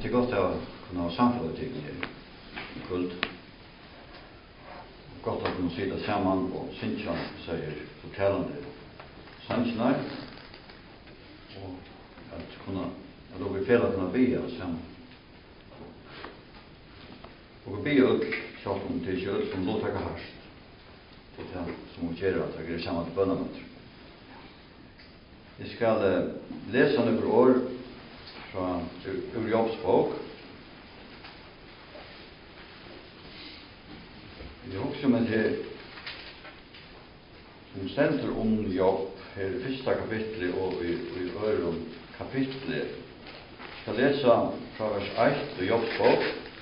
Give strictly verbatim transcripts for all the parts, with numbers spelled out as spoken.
det är gott att kunna ha samfunnet i kult. Gott att kunna sitta samman och synka, säger fortellande sannsnar. Och att kunna, att då blir fel att kunna be samman. Och be upp, så att de till kjöld som låter harst. Det är det som hon gör att jag är samman till bönnamöter. Vi ska uh, läsa några år från ur Jobs bok. Vi har också med det som ständer om Jobb här i första kapitlet och i, i öron kapitlet. Vi ska läsa från vers ett i Jobs bok.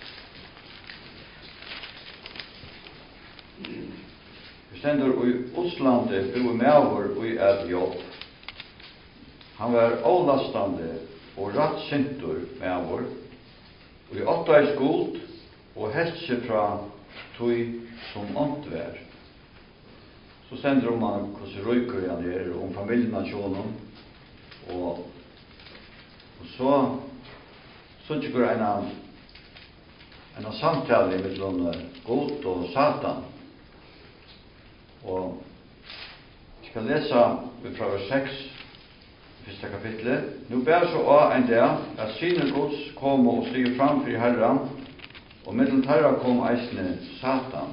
Vi ständer i Oslandet bo med över i ett jobb. Han var avlastande og rattsintur med avor, og i åtta i skuld, og helst seg fra tog som ont vær. Så sender om han hvordan røyker han er, om familien av sjonen, og, og så så tykker en av en av samtale mellom God og Satan. Og jeg skal lese fra vers seks, Fyrsta kapitlet. Nu bär så av en dag att synen Guds kom och steg fram för Herren, och mellan herra kom eisne Satan.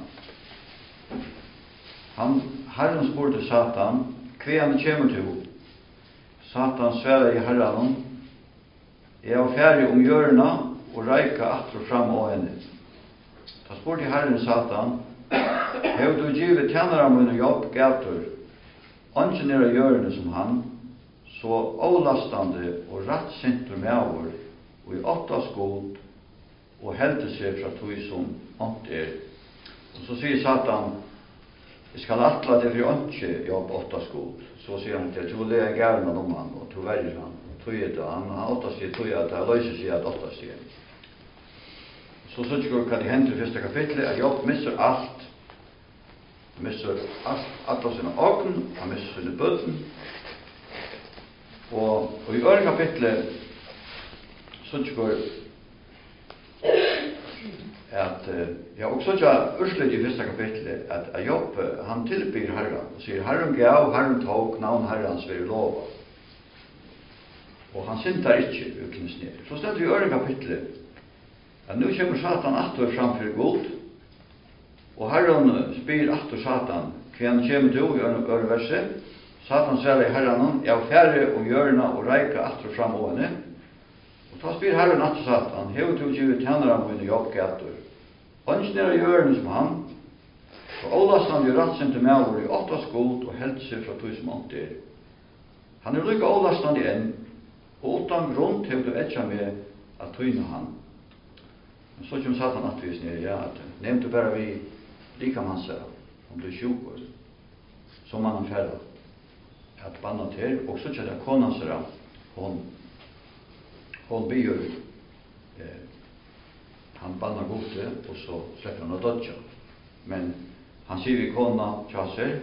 Han, Herren spurte Satan, kvean kommer du? Satan svära i Herren, jag var färdig om hjörna och reika atro fram av henne. Ta spurte Herren Satan, hev du givet tjänare av min jobb gator, angenera hjörne som han, så avlastande og rattsintur med avur, og i åtta skuld, og helte seg fra tog som ont er. Og så sier Satan, jeg skal atla det for åntje jobb åtta skuld. Så sier han til, du leger gærna om han, og du verger han. Tog er det, han har åtta sier, tog er det, han løser sier at åtta sier. Så så ikke hva det hender i første kapitlet, at jobb misser alt. Han misser alt, alt av sine åken, han misser sine bøtten, Og, og i øren kapitlet så tykker at ja, og så tykker urslet i første kapitlet at, at Jobb, han tilbyr Herren og sier Herren gav, Herren tog, navn Herrens vil lova. Og han syntar ikke ukens ned. Så stender vi i øren kapitlet at nu kommer Satan atter framfor God, og Herren spyr atter Satan hva han kommer til i øren verset. Satan sier i Herren, jeg er ferdig om hjørna og reika atro fram av henne. Og ta spyr Herren at Satan, hev du givet tjennere av mine jobbgater. Ønskner av hjørne som han, og avlastan gjør rattsen til meg over i åtta skuld og helt seg fra tog som ånt er. Han er lykka avlastan i enn, og utan grunn hev du etja med at tøyne han. Men så kommer Satan at vi snir, ja, at nevnt du bare vi likam hans her, om du er sjukur, som han er ferdig. At banna til, og så kjører konan seg av, hon, hon byr, eh, han banna gode, og så slipper han å dødja. Men han sier vi kona tjaser,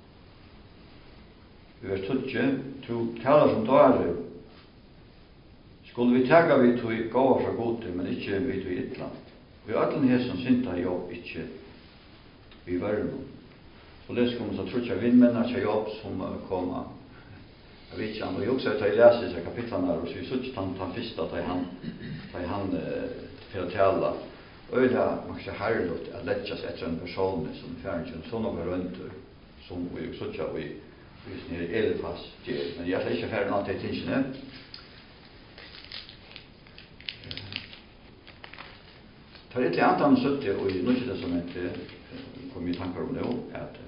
vi er tutje, to taler som dåre, skulle vi tega vi tog gåa fra gode, men ikke vi tog ytla. Vi er allen her som synta jobb, ikke vi verden. Så det skulle man så tror jeg vindmennar til jobb som kommer. Jeg vet ikke, og jeg også har lest disse kapitlene her, og så vi så ikke han tar først at han, han for å tale. Og det er kanskje herlig at letja seg etter en person som er ferdig til sånne varunter, som vi så ikke vi vi snir elefas gjør. Men jeg er ikke ferdig noe til tingene. Det er et eller annet sytti, og i Nye Testamentet kom i tankar om det, at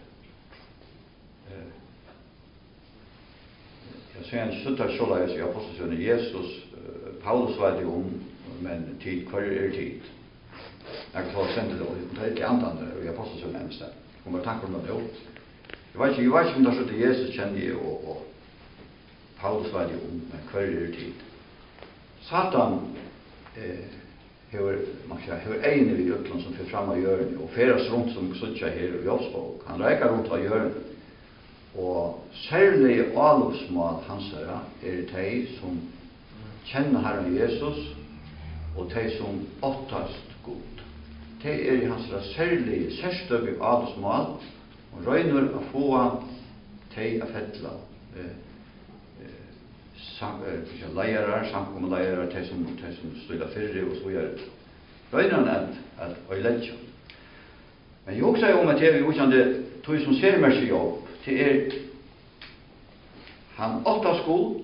jeg ser en suttar sjåleis i apostelsønnen Jesus, Paulus var det om, men tid, hver er tid? Jeg kan ta sendt det, og det er ikke annet i apostelsønnen enn sted. Kom bare tankar om det, jo. Jeg vet ikke, jeg vet ikke om det er sånn at Jesus kjenner jeg, og, og Paulus var det om, men hver er tid? Satan eh, hever, man kan hever egne vid utlån som fyrir fram av hjørnet, og feras rundt som sutja her i Jobbsbok. Han reikar rundt av hjørnet. Og særlig avløpsmål hans herre er det som kjenner Herren Jesus og de som åttast god. De er i hans særlige særstøke adelsmål, og røyner å få de å fettla eh, eh, sam, eh, leirer, samkommeleirer, de som, de som stiller fyrre og så videre. Røyner at, at øyledja. Men jeg også om at jeg er ukjende tog som ser meg seg opp, det er han åttast god,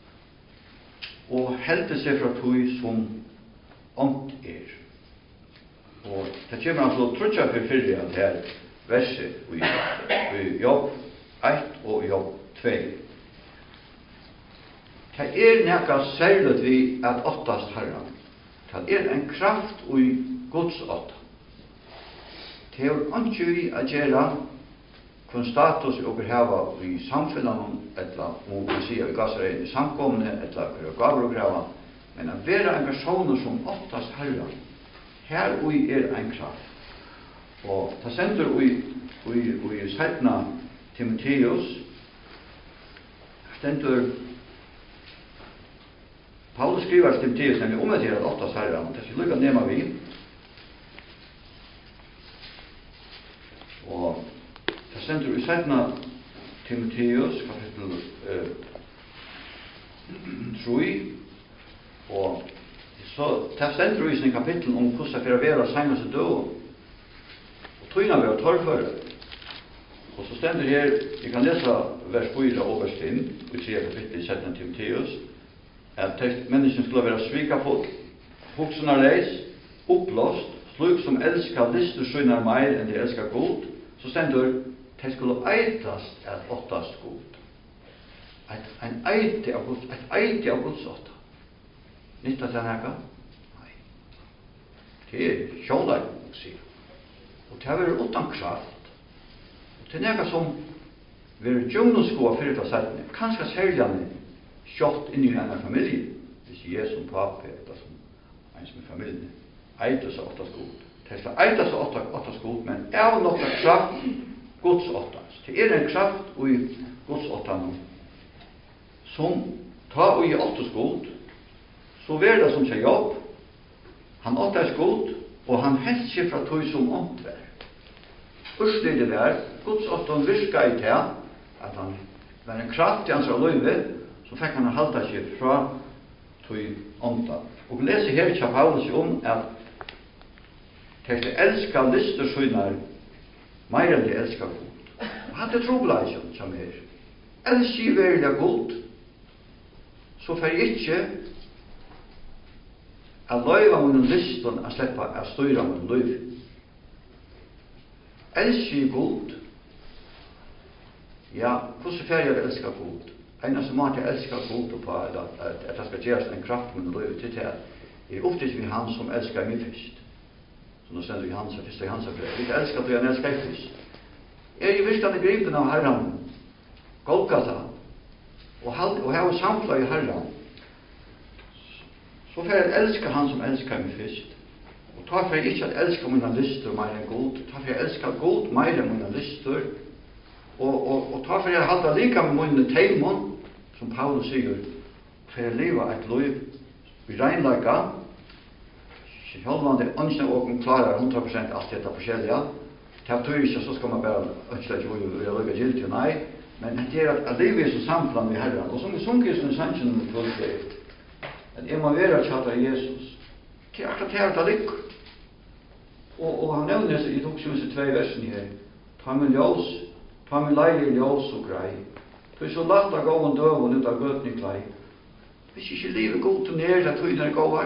og helte seg fra tog som ånd er. Og det kommer altså trutja for fyrre at her verset i, i jobb ett og jobb två. Det er nekka særlig vi at åttast herran. Det er en kraft i Guds åtta. Det er ikke vi å gjøre kun status og behøve i samfunnet, eller om vi sier vi gasser i samkomne, eller for å gaver og greve, men å være en person som åttast herran. Her ui er en kraft. Og det sender ui, ui, ui sætna Timotheus, stendur Paulus skriver til Timotheus, nemlig om at det er åttast herran, det skal lukka nema vi. Og det sender ui sætna Timotheus, kapittel eh, tre, og så det sender ui sin kapittel om hvordan det er å være seneste død, og tøyna vi har torrføre. Og så stender her, vi kan lese vers fyra og vers fem, i tre kapittel i sætna Timotheus, at mennesken skulle være svikafull, hoksenar reis, opplåst, slik som elskar lister synar meir enn de elskar god, så stendur, de skulle eitast at åttast god. Et, en eite av Guds, et eite av Guds åtta. Nytta til henne? Nei. Det er sjålar, sier. Og det er utan kraft. Og det er nekka som vi er djungnoskoa fyrir til sættene, kanskje særligane kjott inn i henne familie, hvis jeg er som pape, eller som en som er familien, eiter seg åttast god. Det skal eiter seg åttast god, men er nokka kraft Guds åttans. Det er en kraft i Guds åttan som ta i åttast god, så ver det som sier jobb, han åttast god, og han helst seg fra tog som åndver. Først er det der, Guds åttan virka i det, at han var en kraft i hans løyve, så fikk han halda seg fra tog ånda. Og vi leser her til Paulus om at de elskar lister synar meir enn de elskar god. Og han er trobladjen som er. Elskar verilig god, så får jeg ikke å løyva min listen å slippe å styra min liv. Elskar god, ja, hvordan får jeg å elska god? Eneste måte jeg elskar god på, at det skal gjøres en kraft med liv til det, er oftest vi han som elskar meg først. Så nå sender vi hans, først og hans er fred. Vi elskar du, jeg elskar først. Er i virkelig gripen av Herren, Golgata, og har samfunnet i Herren, så får jeg elska han som elskar meg først. Og ta for jeg ikke at elska mine lister mer enn god, ta for jeg elskar god mer enn mine lister, og, og, og ta for jeg halda lika med mine teimon, som Paulus sier, for jeg leva et liv i regnlaga, sjálvandi ønskene åken klarer hundra prosent alt dette forskjellige, det betyr ikke så skal man bare ønske ikke hvor jeg lukka gildt, nei, men det er at livet er så samfunn med Herren, og som vi sunker som sannsyn med kvalitet, at jeg må være tjata Jesus, det er akkurat her det ligger. Og, og han nevner i toksyvelse tvei versen her, ta med ljós, ta med leilig ljós og grei, det er så lagt å gå og døven ut av gøtning klei, hvis ikke livet god til nere, at tøyner er gåvar,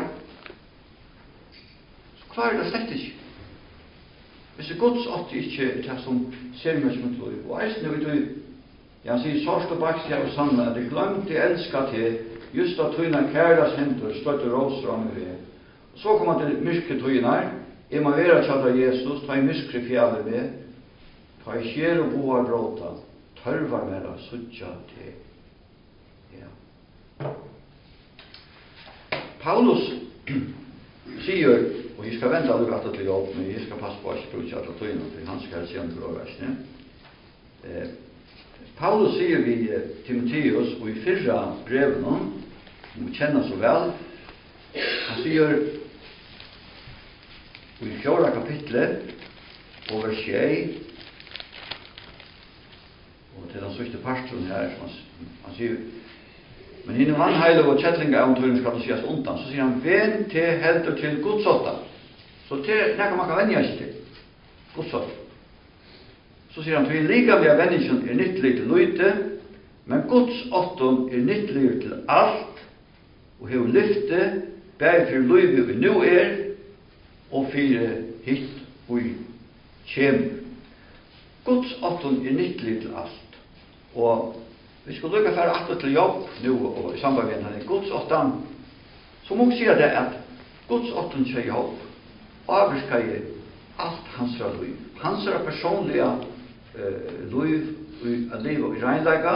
så klarer det slett ikke. Hvis det gods åtte ikke er det som ser meg som et liv, og eisen er vi tøy, ja, han sier, sorst og bakst jeg og sanne, at jeg glemte elska til, just at tøyner kæras hentur, støtte råser om vi er. Og så kommer han til myrke tøyner, jeg må være tjata Jesus, ta i myskre fjallet med, ta i kjer og boar bråta, tørvar mer av suttja til. Ja. Paulus sier, og jeg skal vente alle gatt til jobb, men jeg skal passe på å ikke bruke alle tøyene, for han skal se om det var versene. Eh, Paulus sier vi eh, Timotheus, og i fyrra breven, som vi kjenner så vel, han sier, i fjorda kapitlet, og vers tjei, og til den sørste parten her, som han, han sier, men innan vannheile og kjettlinga av turen skal du sies undan, så sier han, ven til heldur til godsåtta. Så til nekka man kan venja seg til, godsåtta. Så sier han, til lika med venningen er nyttelig til løyte, men godsåtton er nyttelig til alt, og hev lyfte, bæg for løyve vi nu er, og fire hitt og kjem. Godsåtton er nyttelig til alt, og vi skulle lukka færa atter til jobb nu og i samband med denne godsåttan, så må jeg si det at godsåttan til jobb avvirka i alt hans liv. Hans personlige uh, liv, a liv i regnleika,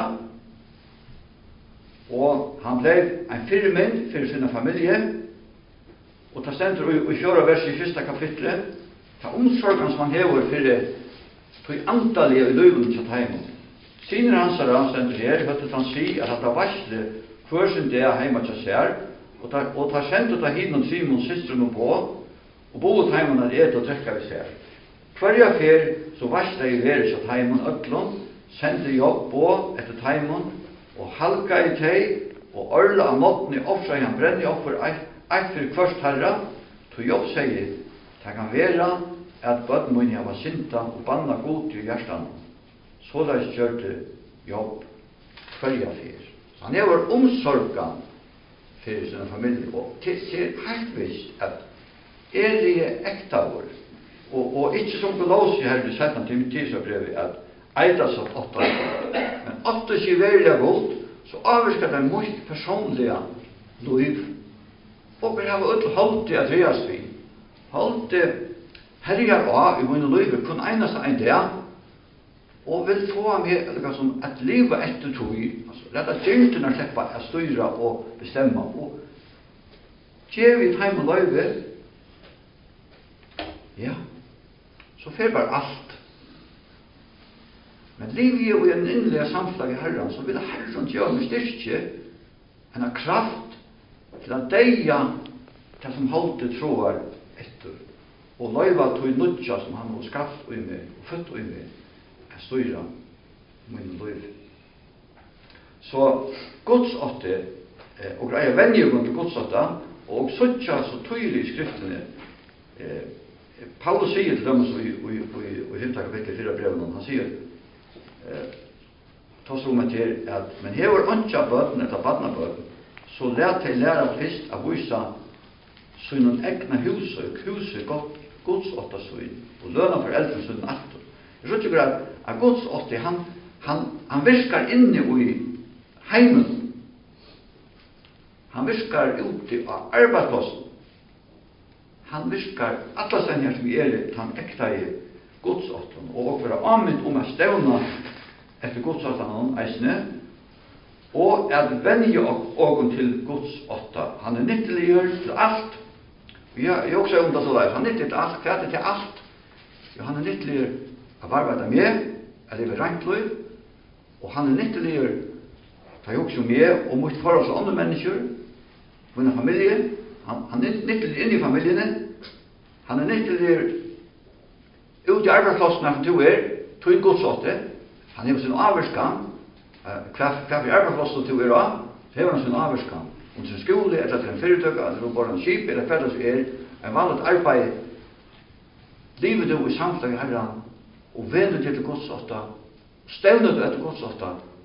og han ble en firmynd for sin familie, og ta stendur i, i fjorda vers i fyrsta kapitlet, ta omsorgan som han hever for tog antallige i livet til heimen. Siner hans er anstendur her, høttet han si at han varsle hver sin det heima til seg, og ta, og ta sendt ta hin og Simon systrun på, og boet heimen at et og drekka vi ser. Hverja fer så varsle i veri til heimen øtlån, sendte jobb på etter heimen, og halka i tei, og ørla av måten i offra han brenni offer eit, eit for kvørst herra, to jobb sier, det kan vera at bødmunni hava sinta og banna god i hjertan. Så da kjørte jobb hverja fyr. Han er var omsorgan for sin familie, og til, til helt visst at er det ektavår, og, og ikke som Kolossi her i settan Timotheusbrevet at eida som åtta, men åtta ikke veldig godt, så avvirker det mye personlige liv, og vi har ødel holdt det at vi har svi. Holdt det herjar av i mine liv, kun einast en dag, og vil få med liksom, at livet etter tog, altså, leta dyrtene slippe å styre og bestemme, og gjør vi time og løyve, ja, så fer bare alt. Men livet jo i en innelige samslag i Herren, så vil Herren gjøre med styrke en av kraft til å deia det som holdt troer etter, og løyva tog nudja som han har skapt ui med, og født ui med, styra min liv. Så godsåtte, eh, og greia venjer rundt godsåtta, og suttja så tydelig i skriftene, eh, Paulus sier til dem i, i, i, i femte kapittel fire breven, han sier, eh, tas om til at, men hever ønskja bøten etter badnabøten, så let jeg lære først av vysa sønnen egna huset, huset godt godsåtta sønnen, og løna for eldre sønnen atter. Jeg tror ikke at, at Guds åtte, han, han, han virkar inne i heimen. Han virkar ute av arbeidsplassen. Han virkar alla senjer som er han ekta i Guds åtte, og for å anmynd om å stevna etter Guds åtte han eisne, og at venje ågen til Guds åtte. Han er nytteliggjør til alt. Ja, jeg også er om det så der. Han er nyttig til alt, hva er det til alt? Ja, han er nytteliggjør av arbeida med, er livet rent liv, og han er nyttelig ta jo også med og mot forhold til andre mennesker, for en familie, han, han er nyttelig inn i familiene, han er nyttelig ut i arbeidsplassen som du er, tog en godsåtte, han er sin avvirskam, hva for arbeidsplassen du er av, så har han sin avvirskam, om sin skole, eller til en fyrirtøk, eller bare en skip, eller hva det er, en vanlig arbeid, livet du i samslag i Herren, og venner til godsåtta, stevner du etter godsåtta,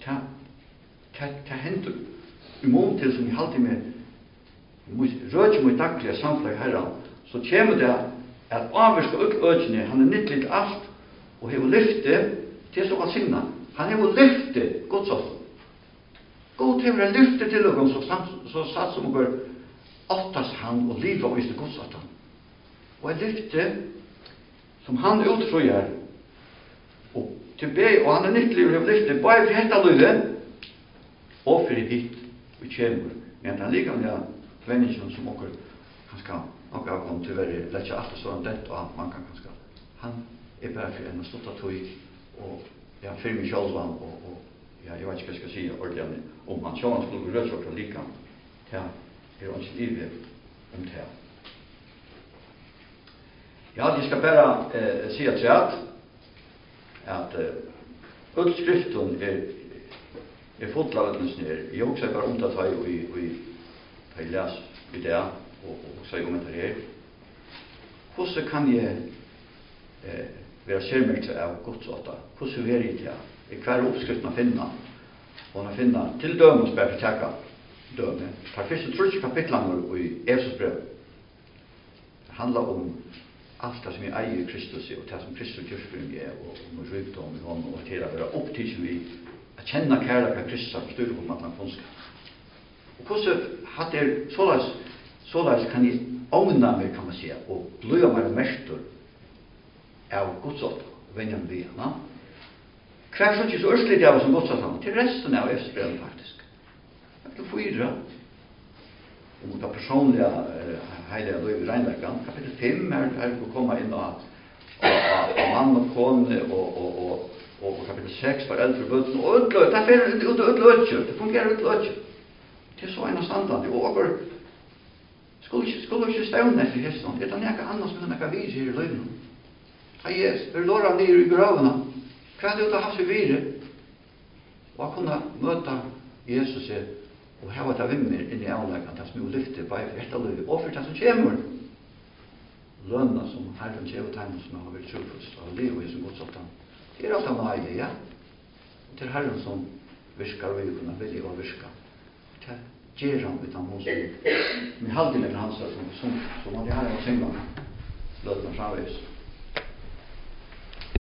ta hendur i mån til som jeg alltid med rødje mot daglige samfunnet Herren, så kommer det at avvirka økene, han er nyttelig til alt, og hever lyfte til så at sinna. Han hever lyfte godsåtta. God hever en lyfte til oss, så, så satt som går åttas han og livet og viste godsåtta. Og en lyfte som han utfrøyer, og til be, og han er nyttelig og lyfte, bare for hetta livet, og for hitt, vi kjemur. Men han liker med mennesken som åker, han skal nok avkomme til å være, lett ikke alt sånn dett, og man kan kanskje, han er bare for en stått av tog, og ja, for meg selv, og, og ja, jeg vet ikke hva jeg skal si ordentlig om han, selv han skulle gå rødsvart og like han, ja, er hans livet om det. Ja, jag ska bara eh, säga till att att eh, utskriften är är fotlaget ner. Jag också bara om att ta i i i läs i det och och säga om det här. Hur så kan jag eh vara skärmigt av Guds ord? Hur så är det ja? I kvar uppskriften att finna. Och att finna till dömes bara tacka döme. Ta första tredje kapitlet i Efesos brev. Det handlar om allt det som är äger i Kristus och det som Kristus gör för mig och om rykdom i honom och till att vara upptidigt vi att känna kärlek av Kristus och styr om att han kunskap. Och hur så hade det sådär sådär kan ni omna mig kan man säga och blöja mig mäster av Guds ord och vänja mig vid henne. Kvar så inte så örsligt jag som Guds ord till resten av Efesbrevet faktiskt. Kapitel fyra om det personliga eh, heliga liv i regnverkan. Kapitel fem är här vi komma in och man och kon och och och och kapitel sex för äldre bötten och utlöt. Det är ut ut utlöt. Det fungerar utlöt. Det är så en standard och över skulle inte skulle inte stämma efter hästen. Det är något annat som några vis i livet. Ta yes, det låra ner i gravarna. Kan du ta ha sig vidare och kunna möta Jesus och här var det vimmer in i avläggan det som är lyfte på ett av livet och för det som kommer löna som Herren ger åt henne som har varit trofast och lever i som Guds åttan. Det är allt han har ja. Och det är Herren som viskar och vi kunna vilja och viska. Det ger han utan hon som med halvdelen hans som som som han har att sänga löna framvis.